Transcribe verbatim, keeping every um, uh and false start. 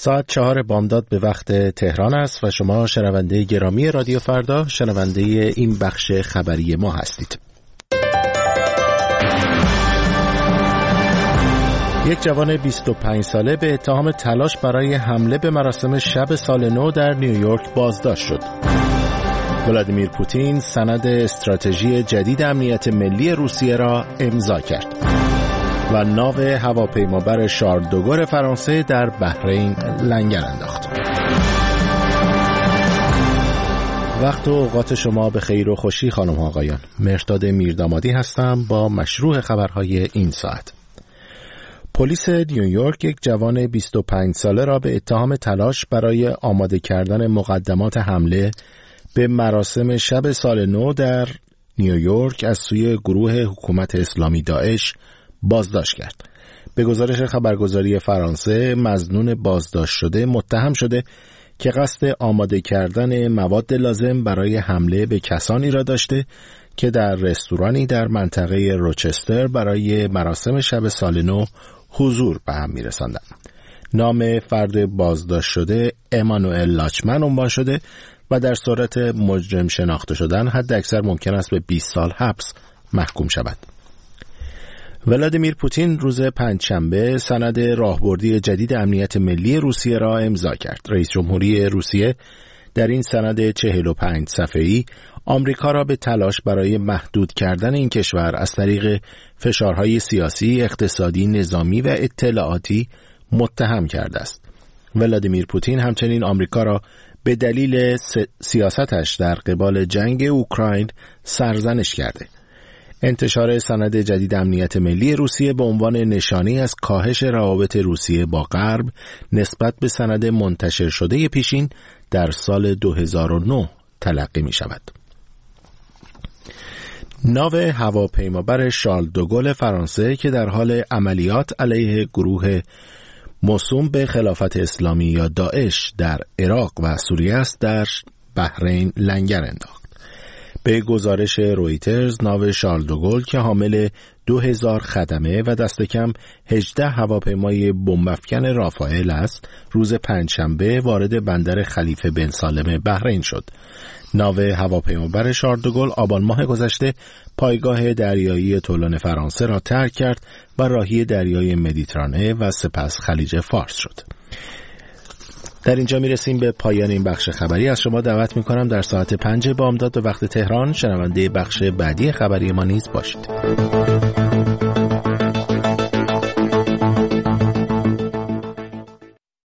ساعت چهار بامداد به وقت تهران است و شما شنونده گرامی رادیو فردا، شنونده این بخش خبری ما هستید. یک جوان بیست و پنج ساله به اتهام تلاش برای حمله به مراسم شب سال نو در نیویورک بازداشت شد. ولادیمیر پوتین سند استراتژی جدید امنیت ملی روسیه را امضا کرد. و ناو هواپیمابر شارل دوگل فرانسه در بحرین لنگر انداخت. وقت و اوقات شما به خیر و خوشی خانم و آقایان. مهرداد میردامادی هستم با مشروع خبرهای این ساعت. پلیس نیویورک یک جوان بیست و پنج ساله را به اتهام تلاش برای آماده کردن مقدمات حمله به مراسم شب سال نو در نیویورک از سوی گروه حکومت اسلامی داعش بازداشت کرد. به گزارش خبرگزاری فرانسه، مظنون بازداشت شده متهم شده که قصد آماده کردن مواد لازم برای حمله به کسانی را داشته که در رستورانی در منطقه روچستر برای مراسم شب سال نو حضور به هم می‌رساندند. نام فرد بازداشت شده امانوئل لاچمن عنوان شده و در صورت مجرم شناخته شدن حد اکثر ممکن است به بیست سال حبس محکوم شود. ولادیمیر پوتین روز پنجشنبه سند راهبردی جدید امنیت ملی روسیه را امضا کرد. رئیس جمهوری روسیه در این سند چهل و پنج صفحه‌ای آمریکا را به تلاش برای محدود کردن این کشور از طریق فشارهای سیاسی، اقتصادی، نظامی و اطلاعاتی متهم کرده است. ولادیمیر پوتین همچنین آمریکا را به دلیل سیاستش در قبال جنگ اوکراین سرزنش کرده. انتشار سند جدید امنیت ملی روسیه به عنوان نشانی از کاهش روابط روسیه با غرب نسبت به سند منتشر شده پیشین در سال دو هزار و نه تلقی می شود. ناو هواپیمابر شارل دوگل فرانسه که در حال عملیات علیه گروه موسوم به خلافت اسلامی یا داعش در عراق و سوریه است در بحرین لنگر انداخت. به گزارش رویترز، ناو شارل دوگل که حامل دو هزار خدمه و دست کم هجده هواپیمای بمب‌افکن رافائل است، روز پنجشنبه وارد بندر خلیفه بن سالم بحرین شد. ناو هواپیمابر شارل دوگل آبان ماه گذشته پایگاه دریایی تولون فرانسه را ترک کرد و راهی دریای مدیترانه و سپس خلیج فارس شد. در اینجا میرسیم به پایان این بخش خبری. از شما دعوت میکنم در ساعت پنج بامداد به وقت تهران شنونده بخش بعدی خبری ما نیز باشید.